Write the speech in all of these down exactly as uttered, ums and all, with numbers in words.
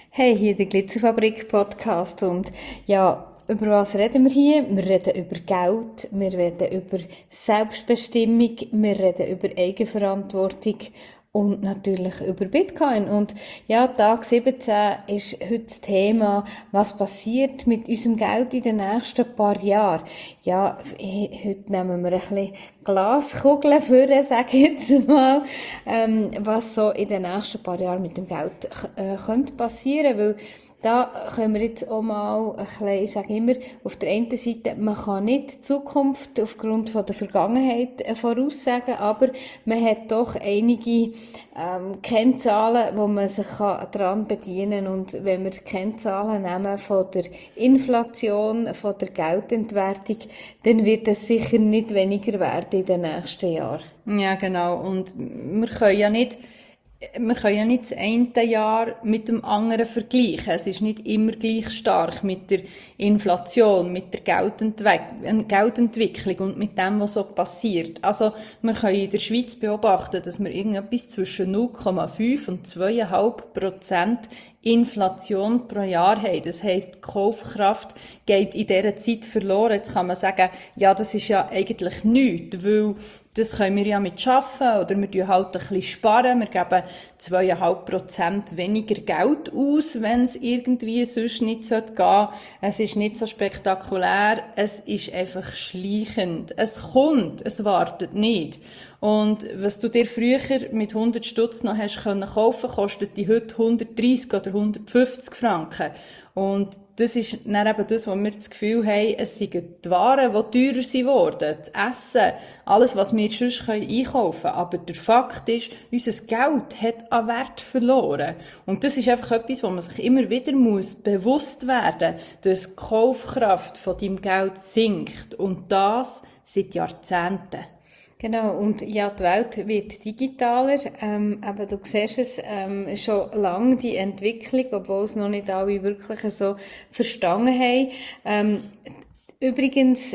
Hey, hier der Glitzerfabrik-Podcast und ja, über was reden wir hier? Wir reden über Geld, wir reden über Selbstbestimmung, wir reden über Eigenverantwortung und natürlich über Bitcoin. Und ja, Tag siebzehn ist heute das Thema, was passiert mit unserem Geld in den nächsten paar Jahren. Ja, heute nehmen wir ein bisschen Glaskugeln vor, sage ich jetzt mal, ähm, was so in den nächsten paar Jahren mit dem Geld äh, könnte passieren, weil da können wir jetzt auch mal ein bisschen, ich sage immer, auf der einen Seite, man kann nicht die Zukunft aufgrund von der Vergangenheit voraussagen, aber man hat doch einige ähm, Kennzahlen, wo man sich daran bedienen kann. Und wenn wir die Kennzahlen nehmen von der Inflation, von der Geldentwertung, dann wird es sicher nicht weniger werden in den nächsten Jahren. Ja, genau. Und wir können ja nicht, wir können ja nicht das eine Jahr mit dem anderen vergleichen. Es ist nicht immer gleich stark mit der Inflation, mit der Geldentwe- Geldentwicklung und mit dem, was so passiert. Also, wir können in der Schweiz beobachten, dass wir irgendetwas zwischen null Komma fünf und zwei Komma fünf Prozent Inflation pro Jahr haben. Das heisst, die Kaufkraft geht in dieser Zeit verloren. Jetzt kann man sagen, ja, das ist ja eigentlich nichts, weil das können wir ja mit schaffen oder wir tun halt ein bisschen sparen. Wir geben zwei Komma fünf Prozent weniger Geld aus, wenn es irgendwie sonst nicht gehen sollte. Es ist nicht so spektakulär, es ist einfach schleichend. Es kommt, es wartet nicht. Und was du dir früher mit hundert Stutz noch hast können kaufen, kostet die heute hundertdreissig oder hundertfünfzig Franken. Und das ist dann eben das, wo wir das Gefühl haben, es sind die Waren, die teurer sind worden, das Essen, alles, was wir sonst einkaufen können. Aber der Fakt ist, unser Geld hat an Wert verloren. Und das ist einfach etwas, wo man sich immer wieder muss bewusst werden muss, dass die Kaufkraft von deinem Geld sinkt. Und das seit Jahrzehnten. Genau, und ja, die Welt wird digitaler, ähm, aber du siehst es ähm, schon lange, die Entwicklung, obwohl es noch nicht alle wirklich so verstanden haben. Ähm, übrigens,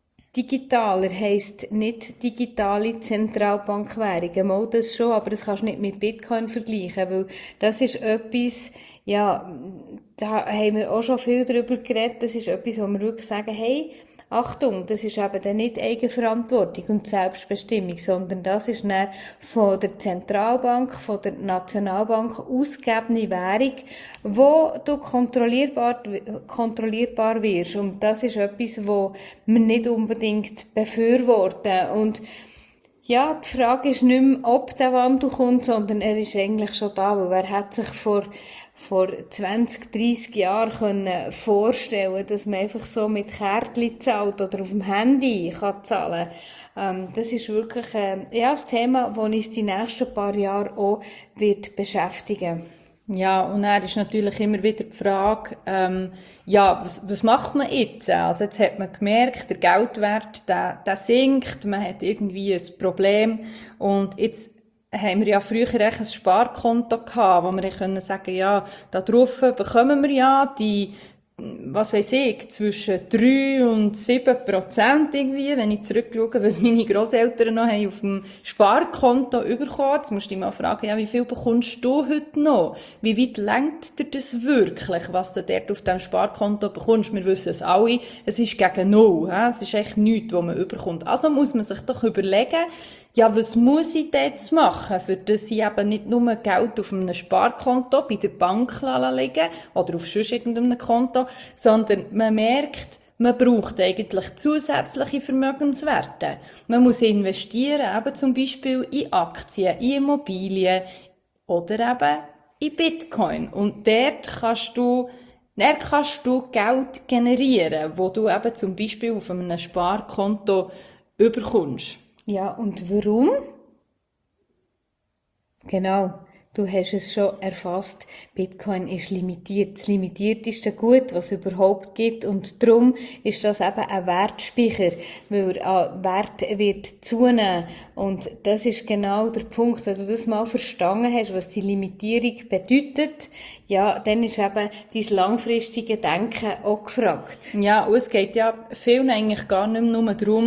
digitaler heisst nicht digitale Zentralbankwährungen, mal das schon, aber das kannst du nicht mit Bitcoin vergleichen, weil das ist etwas, ja, da haben wir auch schon viel darüber geredet, das ist etwas, wo wir wirklich sagen, hey, Achtung, das ist eben dann nicht Eigenverantwortung und Selbstbestimmung, sondern das ist dann von der Zentralbank, von der Nationalbank ausgegebene Währung, wo du kontrollierbar, kontrollierbar wirst. Und das ist etwas, wo wir nicht unbedingt befürworten. Und ja, die Frage ist nicht mehr, ob der Wandel kommt, sondern er ist eigentlich schon da, weil wer hat sich vor vor zwanzig, dreissig Jahren können vorstellen, dass man einfach so mit Kärtchen zahlt oder auf dem Handy kann zahlen. Ähm, das ist wirklich äh, ja, das Thema, das uns die nächsten paar Jahre auch wird beschäftigen. Ja, und dann ist natürlich immer wieder die Frage, ähm, ja, was, was macht man jetzt? Also jetzt hat man gemerkt, der Geldwert, der, der sinkt, man hat irgendwie ein Problem und jetzt haben wir ja früher echt ein Sparkonto gehabt, wo wir können sagen, ja, da drauf bekommen wir ja die, was weiss ich, zwischen drei und sieben Prozent irgendwie, wenn ich zurückschaue, was meine Grosseltern noch haben auf dem Sparkonto bekommen. Jetzt musst du dich mal fragen, ja, wie viel bekommst du heute noch? Wie weit lenkt dir das wirklich, was du dort auf diesem Sparkonto bekommst? Wir wissen es alle, es ist gegen null, he? Es ist echt nichts, was man überkommt. Also muss man sich doch überlegen, ja, was muss ich denn jetzt machen, für das ich eben nicht nur Geld auf einem Sparkonto bei der Bank liegen oder auf sonst irgendeinem Konto, sondern man merkt, man braucht eigentlich zusätzliche Vermögenswerte. Man muss investieren, eben zum Beispiel in Aktien, in Immobilien oder eben in Bitcoin. Und dort kannst du Dort kannst du Geld generieren, wo du eben zum Beispiel auf einem Sparkonto überkommst. Ja, und warum? Genau, du hast es schon erfasst. Bitcoin ist limitiert, das limitierteste Gut, was es überhaupt gibt. Und darum ist das eben ein Wertspeicher, weil er an Wert wird zunehmen. Und das ist genau der Punkt, wenn du das mal verstanden hast, was die Limitierung bedeutet, ja, dann ist eben dein langfristige Denken auch gefragt. Ja, und es geht ja vielen eigentlich gar nicht mehr nur darum,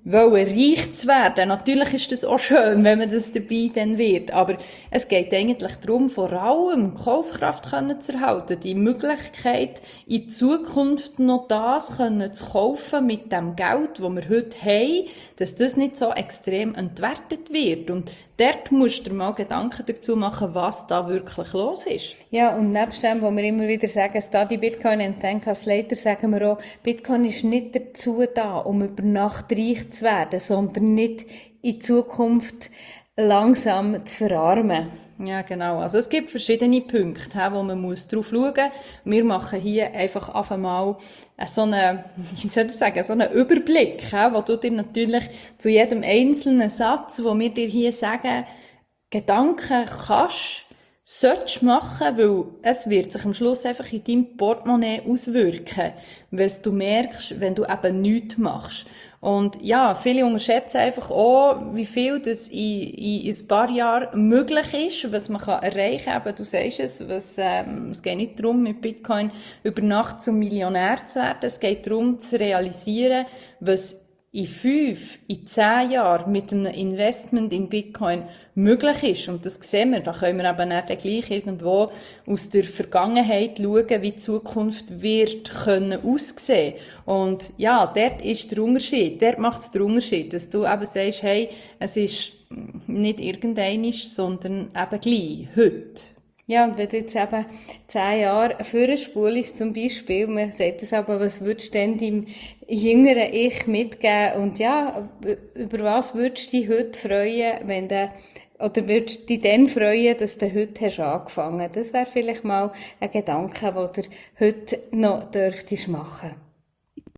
wollen, reich zu werden. Natürlich ist das auch schön, wenn man das dabei dann wird. Aber es geht eigentlich darum, vor allem Kaufkraft können zu erhalten. Die Möglichkeit, in Zukunft noch das können zu kaufen mit dem Geld, das wir heute haben, dass das nicht so extrem entwertet wird. Und dort musst du dir mal Gedanken dazu machen, was da wirklich los ist. Ja, und nebst dem, wo wir immer wieder sagen, study Bitcoin and thank us later, sagen wir auch, Bitcoin ist nicht dazu da, um über Nacht reich zu werden, sondern nicht in Zukunft langsam zu verarmen. Ja, genau. Also es gibt verschiedene Punkte, he, wo man muss drauf schauen muss. Wir machen hier einfach auf einmal so einen, wie soll ich sagen, so einen Überblick, he, wo du dir natürlich zu jedem einzelnen Satz, wo wir dir hier sagen, Gedanken kannst, solltest machen, weil es wird sich am Schluss einfach in deinem Portemonnaie auswirken, weil du merkst, wenn du eben nichts machst. Und ja, viele unterschätzen einfach auch, wie viel das in, in ein paar Jahren möglich ist, was man kann erreichen kann. Du sagst es, was, ähm, es geht nicht darum, mit Bitcoin über Nacht zum Millionär zu werden. Es geht darum, zu realisieren, was in fünf, in zehn Jahren mit einem Investment in Bitcoin möglich ist. Und das sehen wir, da können wir eben nicht gleich irgendwo aus der Vergangenheit schauen, wie die Zukunft wird können aussehen. Und ja, dort ist der Unterschied, dort macht es den Unterschied, dass du eben sagst, hey, es ist nicht irgendeinisch, sondern eben gleich, heute. Ja, und wenn du jetzt eben zehn Jahre vorspulst zum Beispiel, man sagt das aber, was würdest du denn deinem jüngeren Ich mitgeben? Und ja, über was würdest du dich heute freuen, wenn du, oder würdest du dich dann freuen, dass du heute hast angefangen? Das wäre vielleicht mal ein Gedanke, den du heute noch dürftest machen.